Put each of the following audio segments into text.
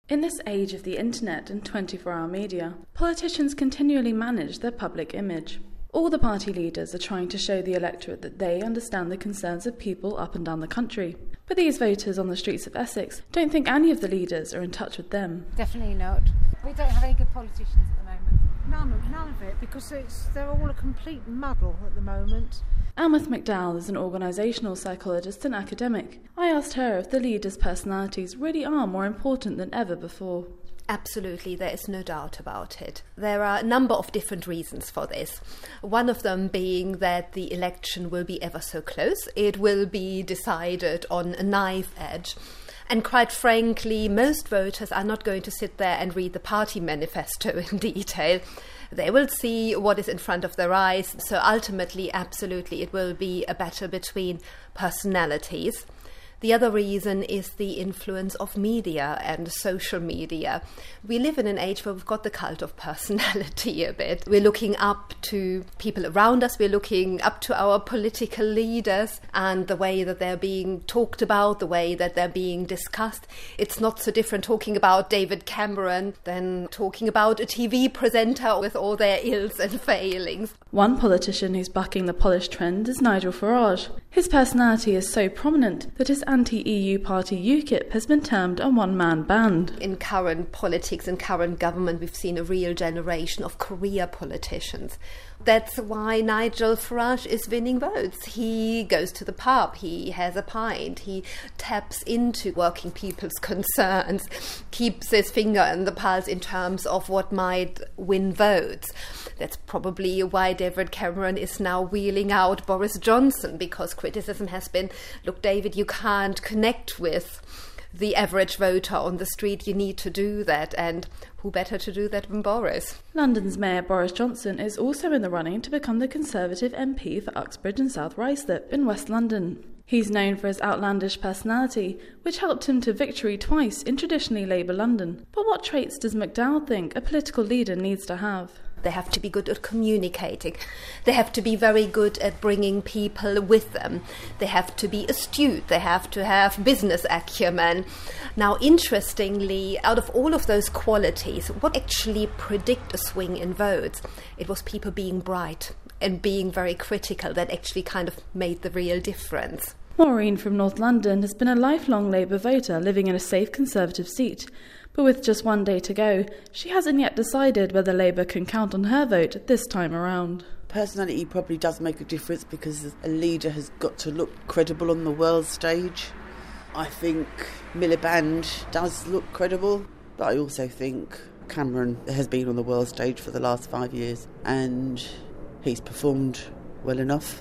In this age of the internet and 24-hour media, politicians continually manage their public image. All the party leaders are trying to show the electorate that they understand the concerns of people up and down the country. But these voters on the streets of Essex don't think any of the leaders are in touch with them. Definitely not. We don't have any good politicians at the moment. None of it, because they're all a complete muddle at the moment. Ameth McDowell is an organisational psychologist and academic. I asked her if the leaders' personalities really are more important than ever before. Absolutely, there is no doubt about it. There are a number of different reasons for this. One of them being that the election will be ever so close. It will be decided on a knife edge. And quite frankly, most voters are not going to sit there and read the party manifesto in detail. They will see what is in front of their eyes. So ultimately, absolutely, it will be a battle between personalities. The other reason is the influence of media and social media. We live in an age where we've got the cult of personality a bit. We're looking up to people around us, we're looking up to our political leaders and the way that they're being talked about, the way that they're being discussed. It's not so different talking about David Cameron than talking about a TV presenter with all their ills and failings. One politician who's bucking the polished trend is Nigel Farage. His personality is so prominent that his anti-EU party UKIP has been termed a one-man band. In current politics and current government, we've seen a real generation of career politicians. That's why Nigel Farage is winning votes. He goes to the pub, he has a pint, he taps into working people's concerns, keeps his finger on the pulse in terms of what might win votes. That's probably why David Cameron is now wheeling out Boris Johnson, because criticism has been, look, David, you can't connect with the average voter on the street, you need to do that, and who better to do that than Boris? London's Mayor Boris Johnson is also in the running to become the Conservative MP for Uxbridge and South Ruislip in West London. He's known for his outlandish personality, which helped him to victory twice in traditionally Labour London. But what traits does McDowell think a political leader needs to have? They have to be good at communicating. They have to be very good at bringing people with them. They have to be astute. They have to have business acumen. Now, interestingly, out of all of those qualities, what actually predict a swing in votes? It was people being bright and being very critical that actually kind of made the real difference. Maureen from North London has been a lifelong Labour voter living in a safe Conservative seat. But with just one day to go, she hasn't yet decided whether Labour can count on her vote this time around. Personality probably does make a difference because a leader has got to look credible on the world stage. I think Miliband does look credible, but I also think Cameron has been on the world stage for the last 5 years and he's performed well enough.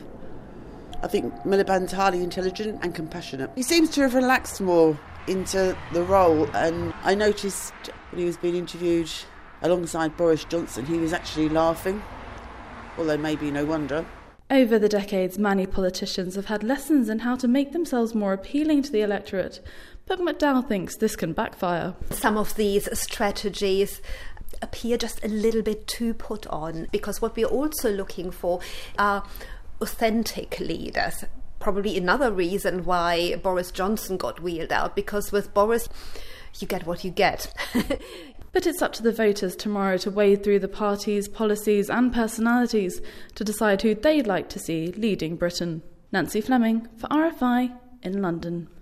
I think Miliband's highly intelligent and compassionate. He seems to have relaxed more into the role, and I noticed when he was being interviewed alongside Boris Johnson, he was actually laughing, although maybe no wonder. Over the decades, many politicians have had lessons in how to make themselves more appealing to the electorate, but McDowell thinks this can backfire. Some of these strategies appear just a little bit too put on, because what we're also looking for are authentic leaders. Probably another reason why Boris Johnson got wheeled out, because with Boris, you get what you get. But it's up to the voters tomorrow to wade through the parties, policies and personalities to decide who they'd like to see leading Britain. Nancy Fleming for RFI in London.